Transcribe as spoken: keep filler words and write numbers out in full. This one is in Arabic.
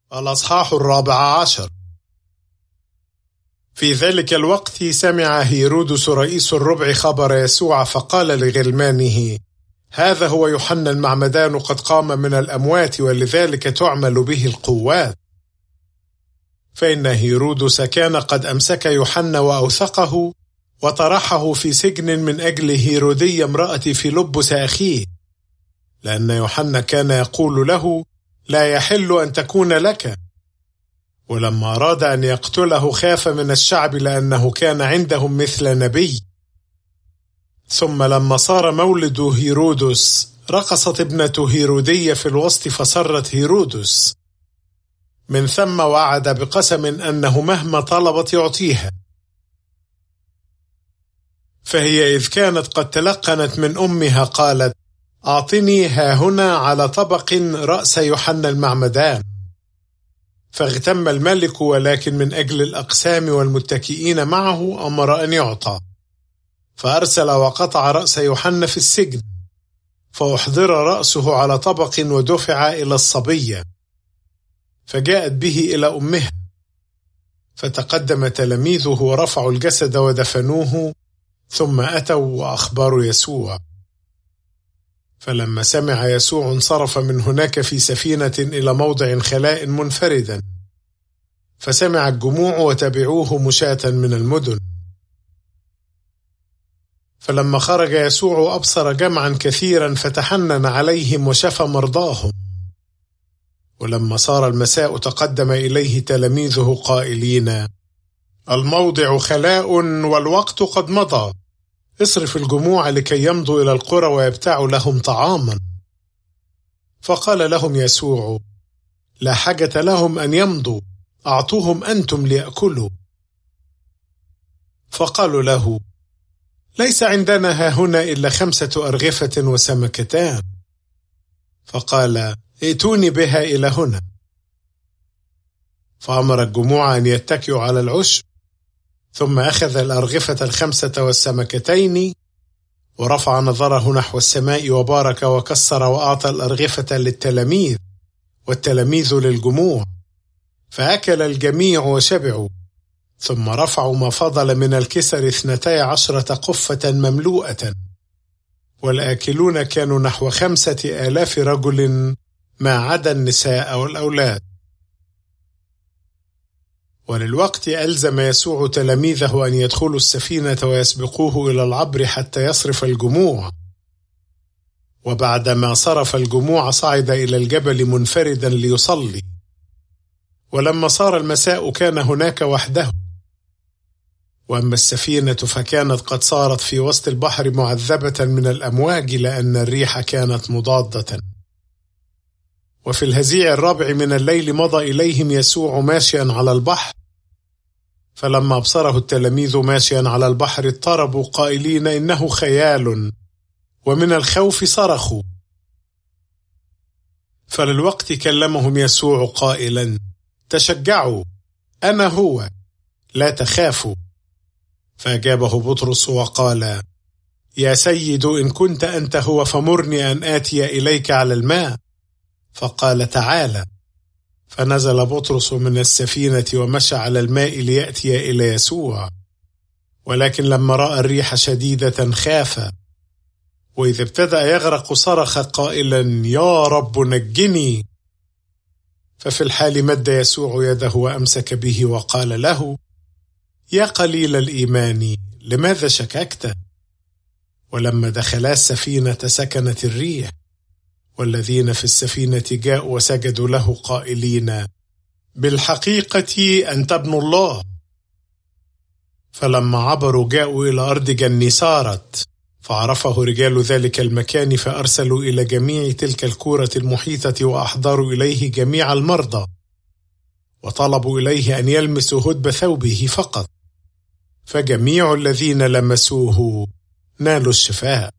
الأصحاح الرابع عشر. في ذلك الوقت سمع هيرودس رئيس الربع خبر يسوع، فقال لغلمانه: هذا هو يوحنا المعمدان قد قام من الأموات، ولذلك تعمل به القوات. فإن هيرودس كان قد أمسك يوحنا وأوثقه وطرحه في سجن من أجل هيرودية امرأة فيلبس أخيه، لأن يوحنا كان يقول له: لا يحل أن تكون لك. ولما أراد أن يقتله خاف من الشعب، لأنه كان عندهم مثل نبي. ثم لما صار مولد هيرودس رقصت ابنة هيرودية في الوسط، فسرت هيرودس. من ثم وعد بقسم أنه مهما طلبت يعطيها. فهي إذ كانت قد تلقنت من أمها قالت: أعطني ها هنا على طبق رأس يوحنا المعمدان. فاغتم الملك، ولكن من أجل الأقسام والمتكئين معه أمر أن يعطى، فأرسل وقطع رأس يوحنا في السجن، فأحضر رأسه على طبق ودفع إلى الصبية، فجاءت به إلى أمها. فتقدم تلاميذه ورفعوا الجسد ودفنوه، ثم أتوا وأخبروا يسوع. فلما سمع يسوع انصرف من هناك في سفينة إلى موضع خلاء منفردا، فسمع الجموع وتبعوه مشاة من المدن. فلما خرج يسوع أبصر جمعا كثيرا، فتحنن عليهم وشفى مرضاهم. ولما صار المساء تقدم إليه تلاميذه قائلين: الموضع خلاء والوقت قد مضى، اصرف الجموع لكي يمضوا إلى القرى ويبتاعوا لهم طعاما. فقال لهم يسوع: لا حاجة لهم أن يمضوا، أعطوهم أنتم ليأكلوا. فقالوا له: ليس عندنا ها هنا إلا خمسة أرغفة وسمكتان. فقال: ائتوني بها إلى هنا. فأمر الجموع أن يتكئوا على العشب، ثم أخذ الأرغفة الخمسة والسمكتين، ورفع نظره نحو السماء وبارك وكسر وأعطى الأرغفة للتلاميذ والتلاميذ للجموع، فأكل الجميع وشبعوا. ثم رفعوا ما فضل من الكسر اثنتي عشرة قفة مملوءة، والآكلون كانوا نحو خمسة آلاف رجل، ما عدا النساء والأولاد. وللوقت ألزم يسوع تلاميذه أن يدخلوا السفينة ويسبقوه إلى العبر حتى يصرف الجموع. وبعدما صرف الجموع صعد إلى الجبل منفردا ليصلي. ولما صار المساء كان هناك وحده. وأما السفينة فكانت قد صارت في وسط البحر معذبة من الأمواج، لأن الريح كانت مضادة. وفي الهزيع الرابع من الليل مضى إليهم يسوع ماشيا على البحر. فلما أبصره التلاميذ ماشيا على البحر اضطربوا قائلين: إنه خيال، ومن الخوف صرخوا. فللوقت كلمهم يسوع قائلا: تشجعوا، أنا هو، لا تخافوا. فأجابه بطرس وقال: يا سيد، إن كنت أنت هو فمرني أن آتي إليك على الماء. فقال: تعالى. فنزل بطرس من السفينة ومشى على الماء ليأتي إلى يسوع، ولكن لما رأى الريح شديدة خاف، وإذا ابتدأ يغرق صرخ قائلا: يا رب نجني. ففي الحال مد يسوع يده وأمسك به وقال له: يا قليل الإيمان، لماذا شككت؟ ولما دخلا السفينة سكنت الريح، والذين في السفينة جاءوا وسجدوا له قائلين: بالحقيقة أنت ابن الله. فلما عبروا جاءوا إلى أرض جنيسارت، فعرفه رجال ذلك المكان، فأرسلوا إلى جميع تلك الكورة المحيطة وأحضروا إليه جميع المرضى، وطلبوا إليه أن يلمسوا هدب ثوبه فقط، فجميع الذين لمسوه نالوا الشفاء.